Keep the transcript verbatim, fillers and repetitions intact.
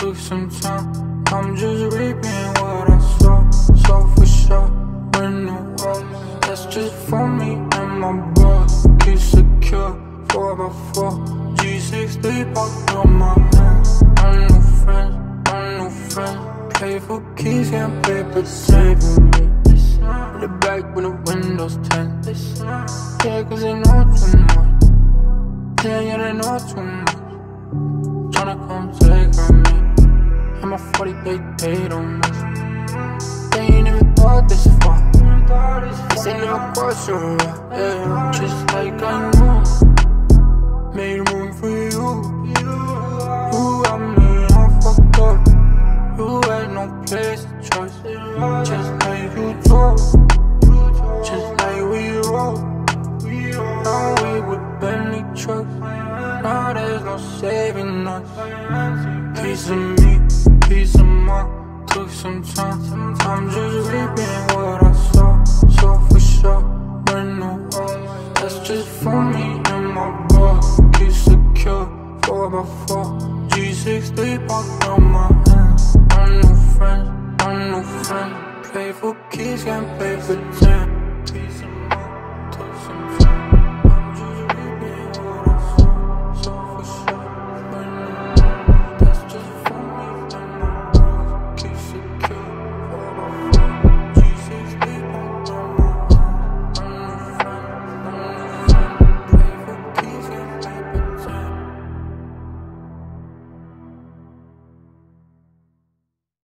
took some time. I'm just reaping what I sow. So for sure, when the world, that's just for me and my bros. Keep secure, four by four G sixty popped on my hands. I'm no friend, I'm no friend. Play for keys, can't play pretend. In the back when the windows tint. Yeah, cause they know too much. Yeah, yeah, they know too much. Tryna come take on me. And my forty they paid on us. They ain't even thought this far. This ain't no question, yeah. Just like I know. Made room for you. You got me all fucked up. You had no place to trust. Just like you told. Just like we roll. Now we with Bentley trucks. Now there's no saving us. Piece of me, piece of mine. Took some time. I'm just reaping what I saw. So for sure, when the world, that's just for me and my bro. Keep secure, four by four G sixty popped on my hands. I'm no